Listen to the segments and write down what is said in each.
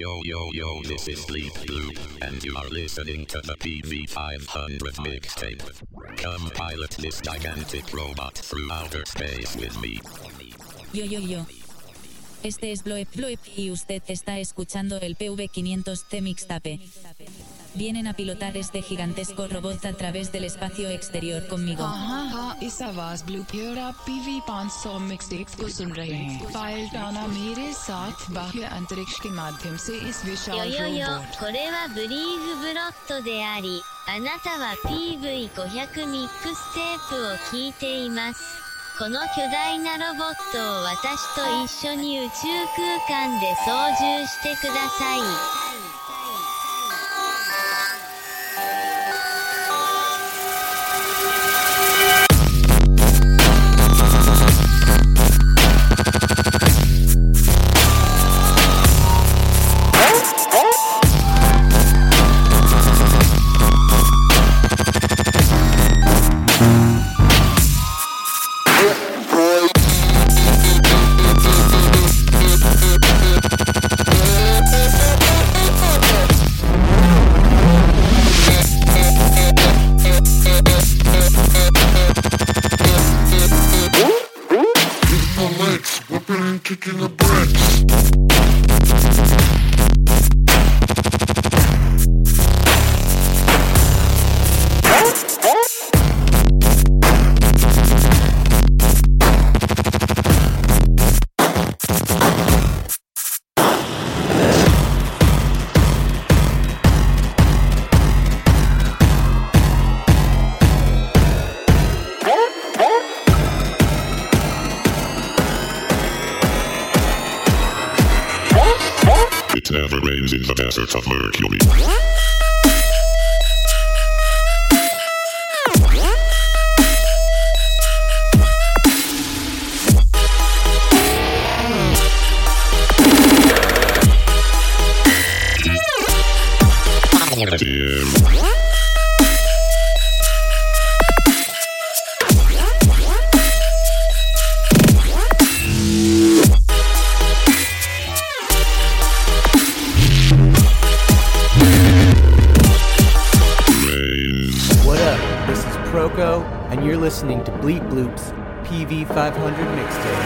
Yo, this is Bleep Blue, and you are listening to the PV500 mixtape. Come pilot this gigantic robot through outer space with me. Yo. Este es Bloep y usted está escuchando el PV500T Mixtape. Vienen a pilotar este gigantesco robot a través del espacio exterior conmigo. हाँ इस आवाज bloop और आप PV 500 mixtape को सुन रहे हैं। File टाना मेरे साथ बाह्य अंतरिक्ष के माध्यम से इस विशाल robot. これはブリーグブロットであり、あなたは PV500 ミックステープを聞いています。この巨大なロボットを私と一緒に宇宙空間で操縦してください。 Kicking the bricks. It never rains in the desert of Mercury. And you're listening to Bleep Bloop's PV500 mixtape.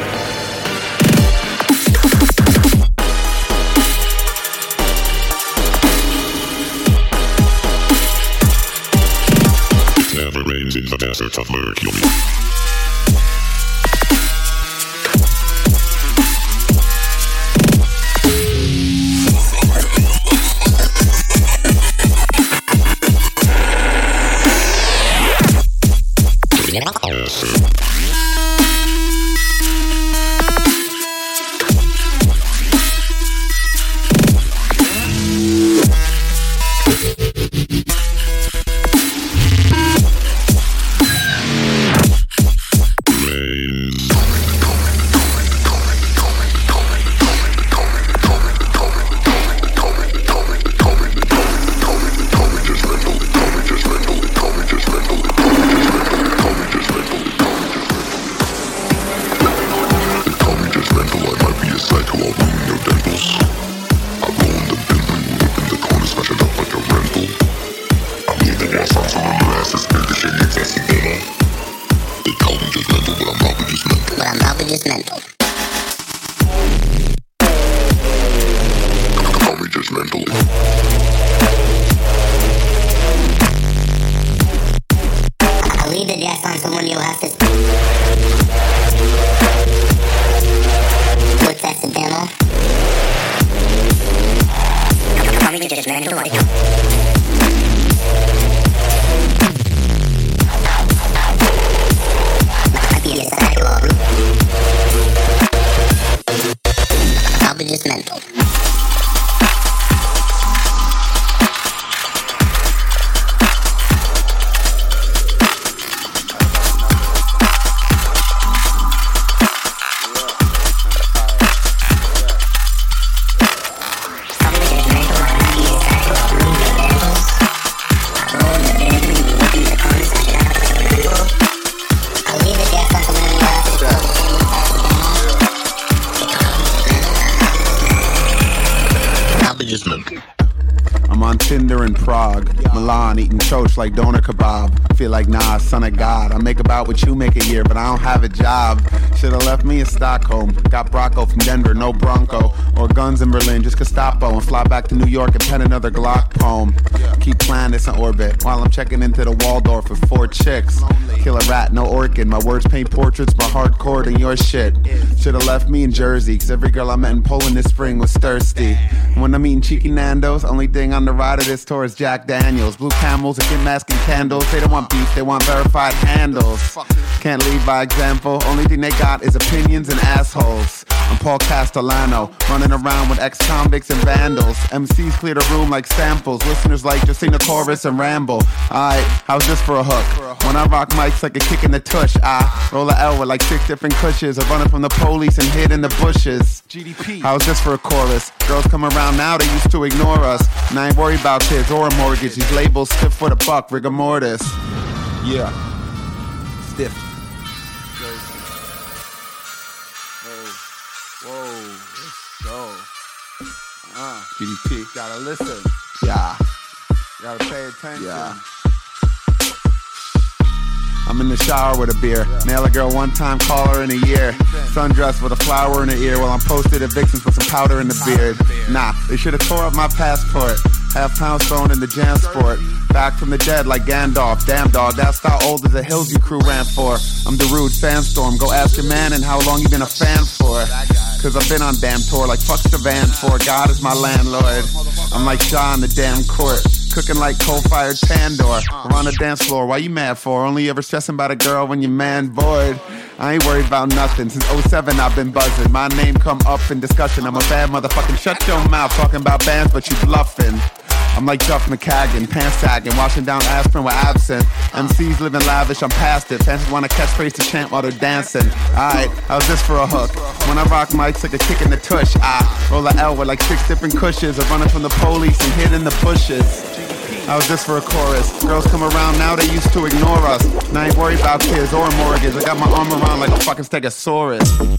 It never rains in the desert of Mercury. advertisement. I'm on Tinder in Prague, Milan, eating choch like doner kebab. I feel like Nas, son of God. I make about what you make a year, but I don't have a job. Should've left me in Stockholm. Got Brocco from Denver, no Bronco. Or guns in Berlin, just Gestapo. And fly back to New York and pen another Glock poem. Keep planets in orbit while I'm checking into the Waldorf with 4 chicks. Kill a rat, no orchid. My words paint portraits more hardcore than your shit. Should've left me in Jersey, cause every girl I met in Poland this spring was thirsty. When I'm eating cheeky Nando's, only thing on the ride of this tour is Jack Daniels. Blue camels, and masking candles. They don't want beef, they want verified handles. Can't lead by example, only thing they got is opinions and assholes. I'm Paul Castellano, running around with ex-convicts and vandals. MCs clear the room like samples. Listeners like, just sing the chorus and ramble. Alright, how's this for a hook? When I rock mics like a kick in the tush, I roll a L with like 6 different cushions. I'm running from the police and hid in the bushes. GDP. How's this for a chorus? Girls come around now, they used to ignore us. And I ain't worried about kids or a mortgage. These labels stiff for the buck, rigor mortis. Yeah. Stiff. GDP, gotta listen. Yeah. Gotta pay attention. Yeah. I'm in the shower with a beer. Nail a girl one time, call her in a year. Sundress with a flower in her ear while I'm posted at Vixens with some powder in the beard. Nah, they should've tore up my passport. Half-pound stone in the jam sport. Back from the dead like Gandalf. Damn dog, that's how old as the hills you crew ran for. I'm the rude sandstorm. Go ask your man and how long you been a fan for. Cause I've been on damn tour like fuck's the van for. God is my landlord. I'm like Shaw in the damn court. Cooking like coal-fired Pandora. We're on the dance floor, why you mad for? Only ever stressing about a girl when your man bored. I ain't worried about nothing. Since 07 I've been buzzing. My name come up in discussion. I'm a bad motherfucking shut your mouth. Talking about bands but you bluffing. I'm like Duff McKagan, pants sagging, washing down aspirin with absinthe. MCs living lavish, I'm past it. Fans want a catchphrase to chant while they're dancing. Alright, how's this for a hook? When I rock mics like a kick in the tush, I roll a L with like 6 different cushions. I'm running from the police and hid in the bushes. How's this for a chorus? Girls come around now, they used to ignore us. And I ain't worried about kids or a mortgage. I got my arm around like a fucking stegosaurus.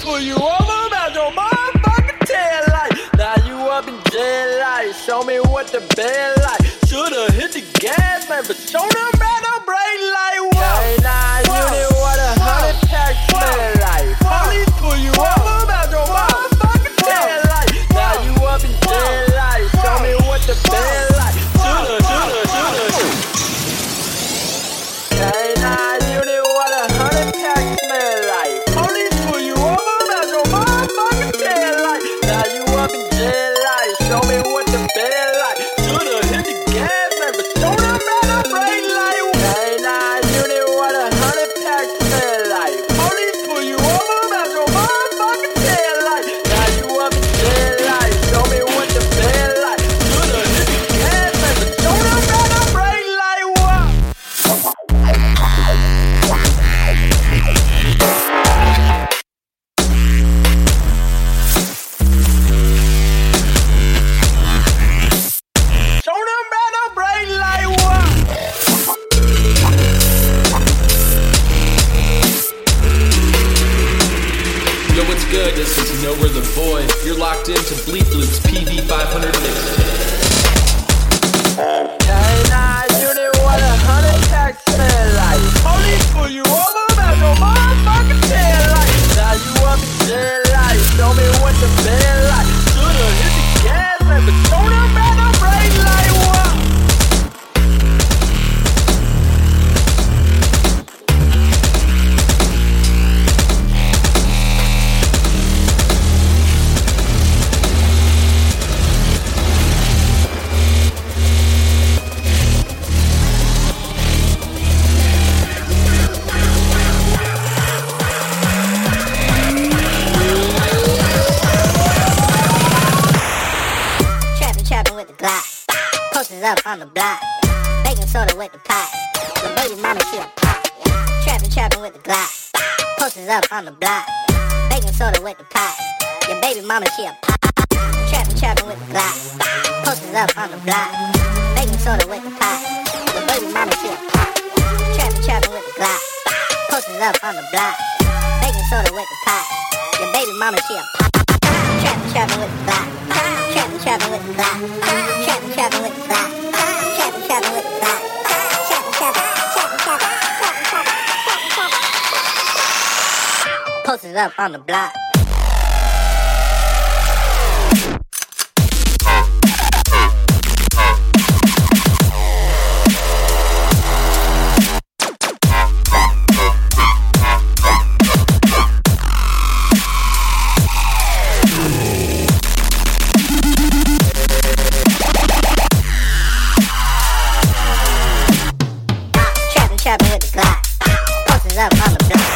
pull you over about your motherfucking tail light. Now you up in jail light. Show me what the bed like. Shoulda hit the gas, man, but show them about no brake light. K9 unit, what 100 packs smell like. Police pull you over about your motherfucking tail light. Now you up in jail light. Show me what the bed like. Shoulda. K9 unit, what 100 packs smell like. Police pull you over about your motherfucking tail light. Now you up in jail light. Show me what the bed like. Shoulda hit the gas, man, but show them about no brake light. K9 unit, what 100 packs smell like. Police pull you over about your motherfucking tail light. Now you up in jail light. Show me what the bed like. Shoulda hit the gas, man, but show them about no brake light. Show them about no brake light. Yo, what's good? This is Nowhere the Boy. You're locked into Bleep Bloop's PV 500 mixtape. K9 unit, what 100 packs smell like. Police pull you over about your motherfucking tail light. Now you up in jail light. Show me what the bed like. Shoulda hit the gas, man, but show them about no brake light. Trapping with the Glock, posters up on the block, baking soda with the pot, your baby mama she a pop. Trapping with the Glock, posters up on the block, baking soda with the pot, your baby mama she a pop. Trapping with the Glock, posters up on the block, baking soda with the pot, your baby mama she a pop. Trapping with the Glock, posters up on the block, baking soda with the pot, your baby mama she a pop. Trapping with the Glock, trapping with the Glock, trapping with the Glock, trapping with the Glock, posters up on the block. Trapping with the Glock, posters up on the block.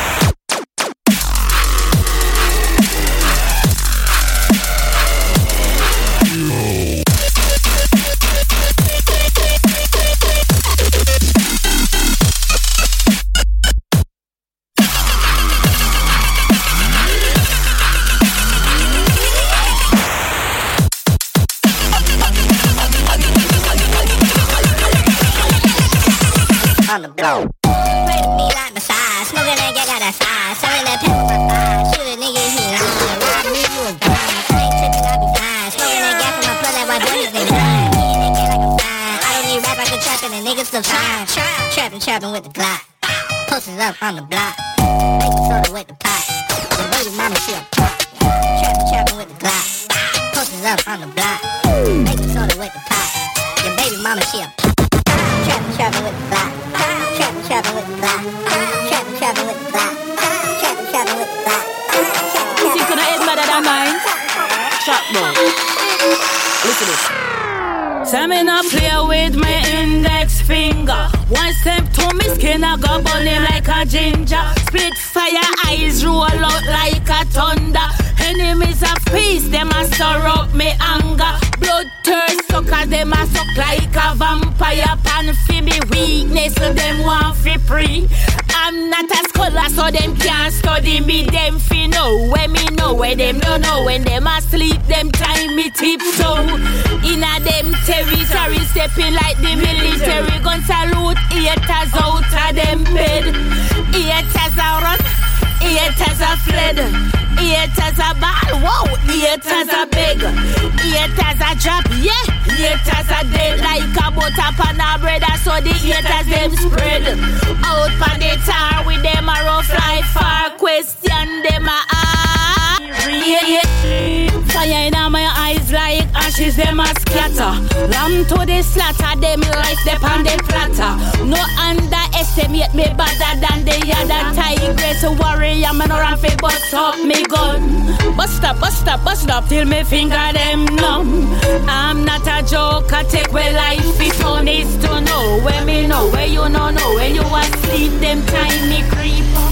On the block. Pray to me like massage, smoking that got that size, selling that pepper for thighs, shoot a nigga he lying, rob me you a gun, I ain't tripping I be flying, smoking that gas in my plug that white boy is they blind, me and that get like a fine, I don't need rap I can trap and the niggas still trying, trapping with the Glock, posters up on the block, baking soda with the pot, the baby mama she a pop, trapping with the Glock, posters up on the block, baking soda with the pot, your baby mama she a pop. Trapping with the Glock, trapping with the Glock, trapping with the Glock, trapping with the Glock. Music to the head better than mine. Shut down. Listen to this. Say me not play with my index finger. One step to me skin, I go burn him like a ginger. Split fire, eyes roll out like a thunder. Enemies of peace, them a stir up me anger. Bloodthirst sucker, them a suck like a vampire. Pan fi me weakness, so them want fi free. I'm not a scholar, so them can't study me. Them fi know when me know where them don't know. When them asleep, them time me tiptoe. Inna them territory, stepping like the military. Gun salute, haters out of them bed. Haters are run, haters are fled. Haters a ball, whoa. Haters a big. Haters a drop, yeah. Haters a dead like a butter pan a bread. So the haters them spread. Out pan the tar with them a rough like far. Question them a fire in my eyes like ashes, them a scatter. Ram to the slaughter, them life they on the platter. No underestimate me better than the other tigress warrior. Man around fi bust up me gun. Bust up till me finger them numb. I'm not a joker, take where life is fun is to know. Where me know, where you know, when you asleep, them tiny creeper.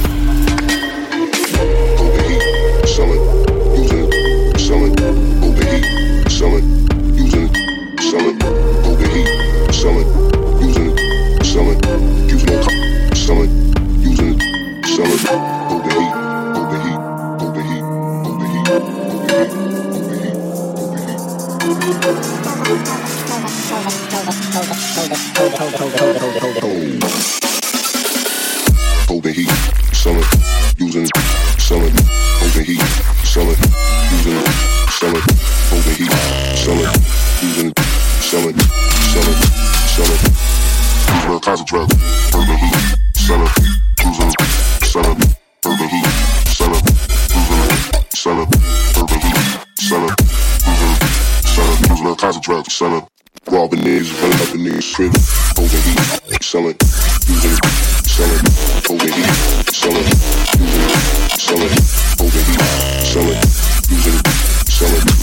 Sell it, use it, sell it, overheat, sell it, use it, sell it, overheat, sell it, use it, sell it, use it, sell it, use it, sell it, overheat, overheat, overheat, overheat, overheat, sell it, use it, sell it, overheat, sell it, use it, sell it, overheat, sell it, use it, sell it, sell it, sell it, use it, concentrate, overheat, sell it, use it, sell it, overheat, sell it, use it, sell it, overheat, sell it, use it, sell it, use it, concentrate, sell it, robbing niggas, running up in niggas' crib, overheat, sell it, use it, sell it, overheat, sell it, use it, sell it, overheat, sell it, use it, sell it,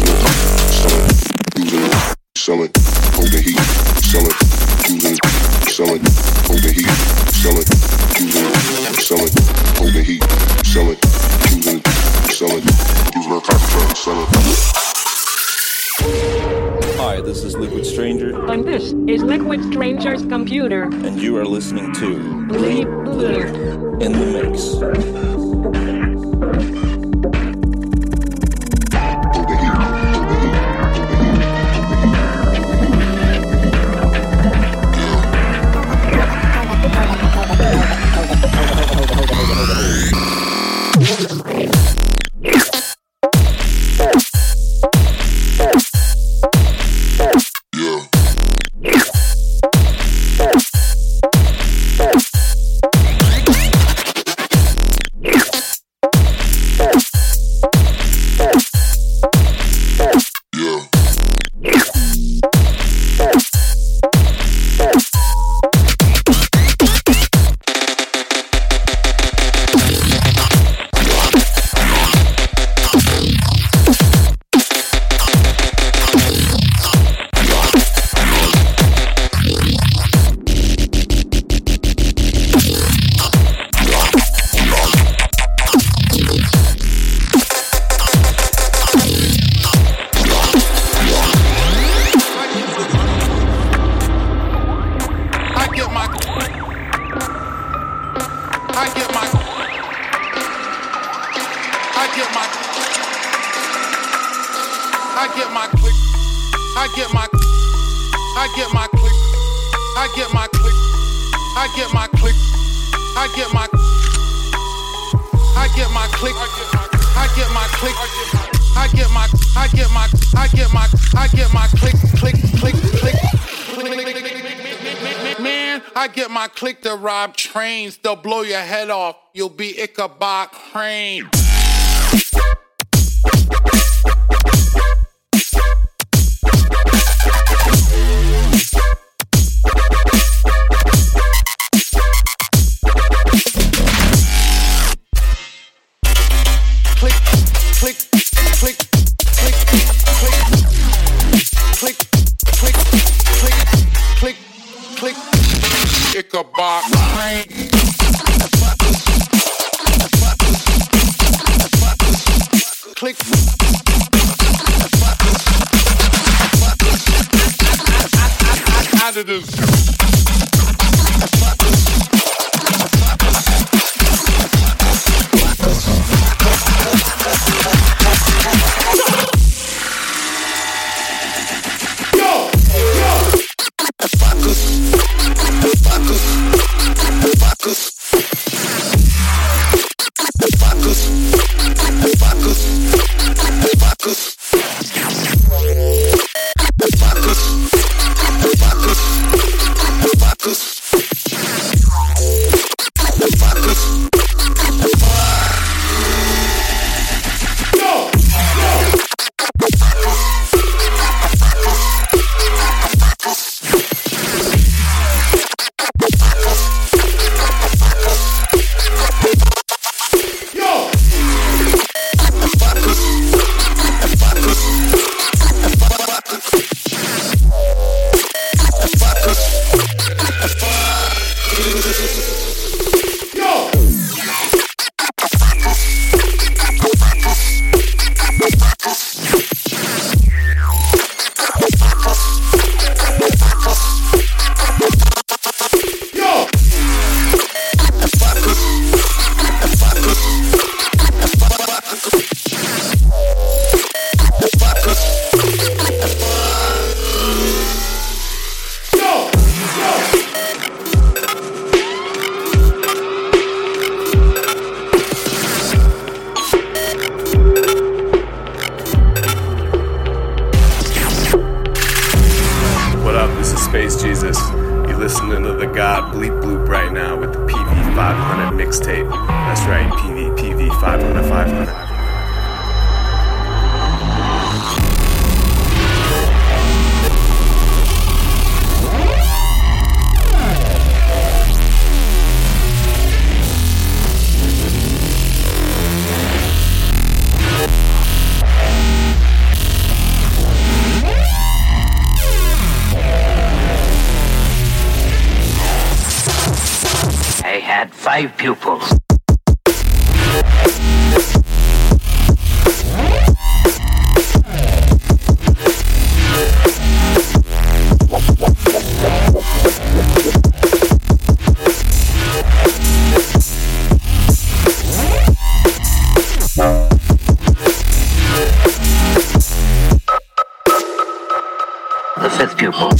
use it, sell it, overheat, sell it, use it, sell it, overheat, sell it, use it, sell it, overheat, sell it, use it, sell it, use it, concentrate, sell it. Hi, this is Liquid Stranger. And this is Liquid Stranger's computer. And you are listening to Bleep Bloop in the Mix. Click to rob trains, they'll blow your head off. You'll be Ichabod Crane. Click, click, click, click, click, click, click, click, click, click. Ichabod Crane. Click. Out of this. listening to the God Bleep Bloop right now with the PV 500 mixtape. That's right, PV 500. I had 5 pupils. The 5th pupil.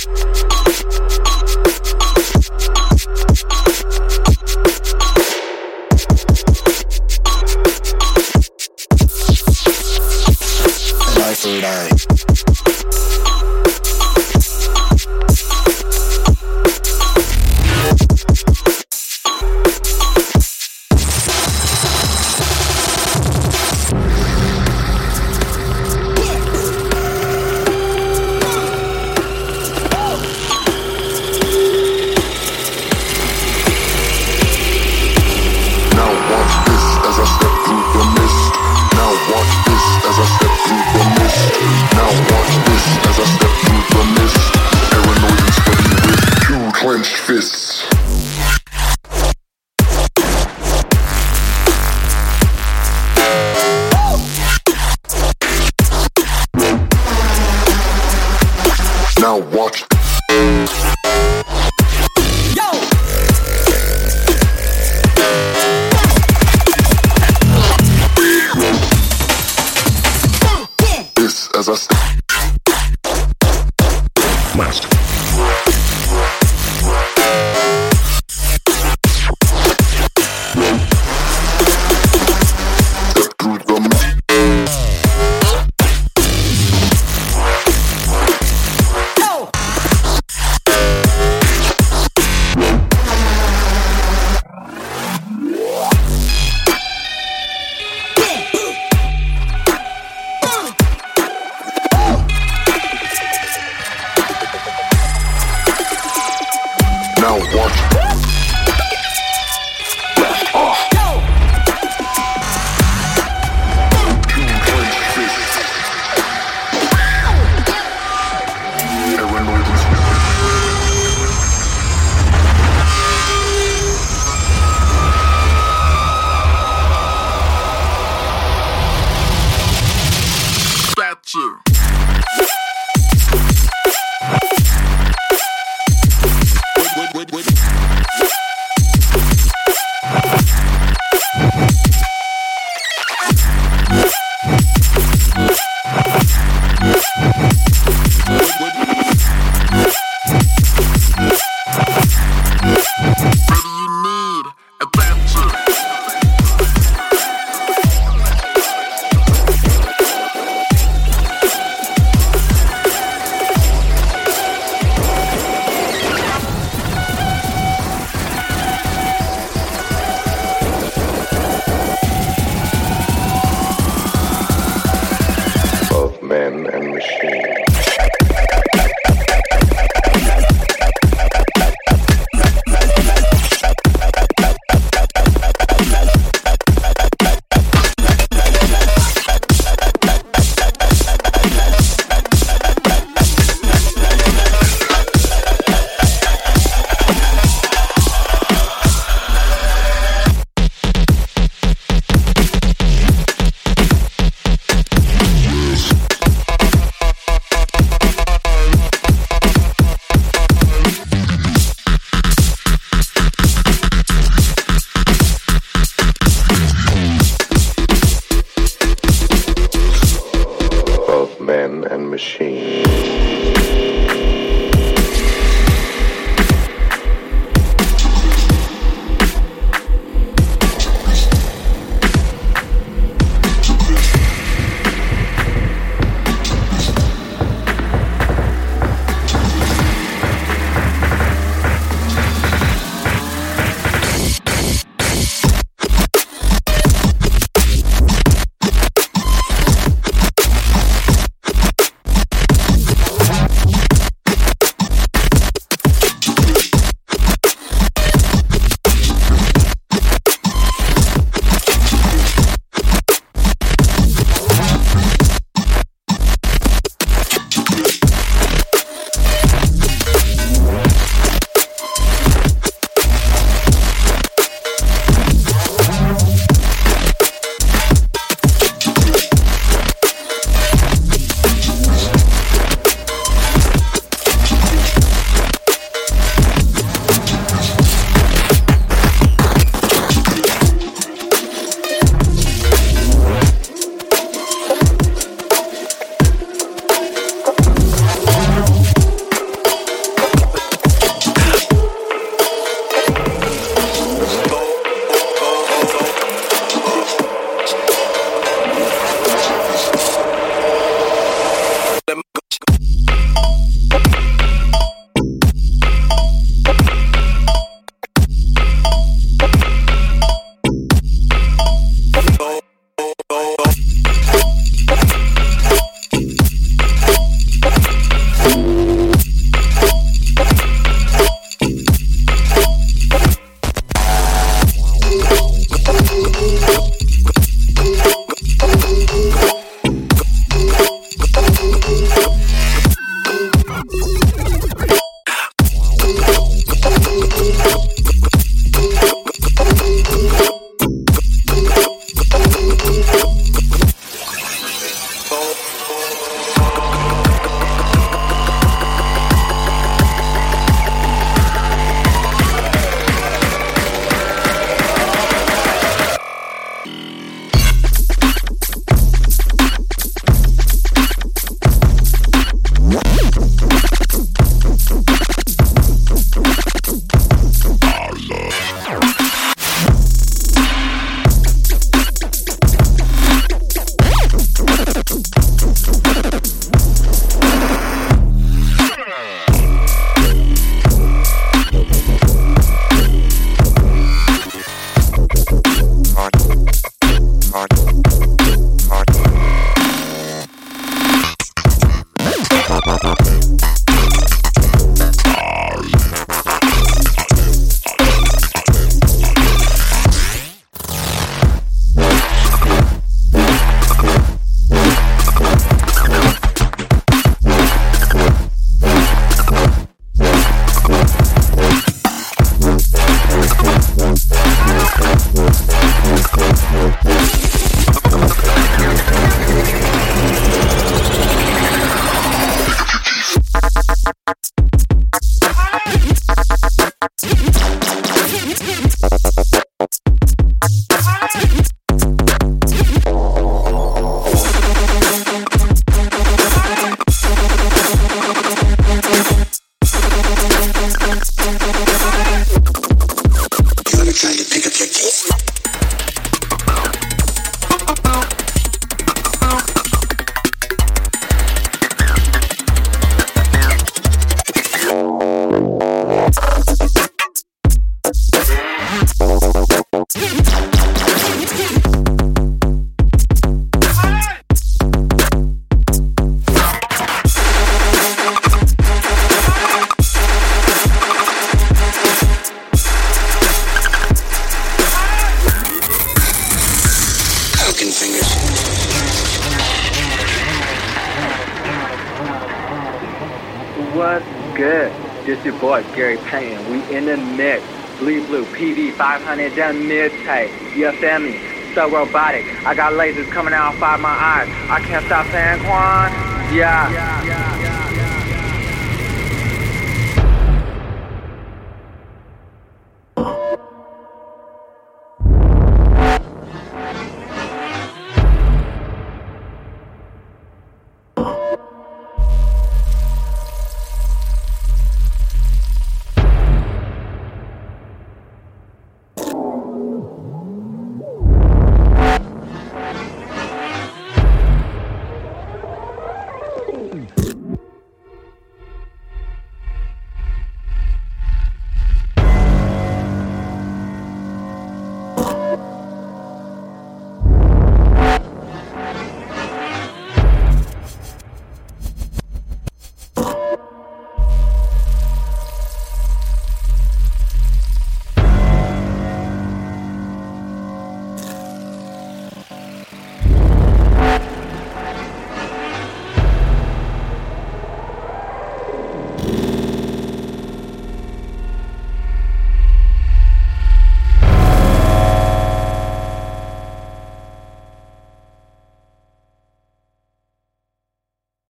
What's good? This your boy Gary Payton. We in the mix. Bleed Blue, PV 500 done mixtape. You feel me? So robotic. I got lasers coming out of my eyes. I can't stop saying Quan. Yeah.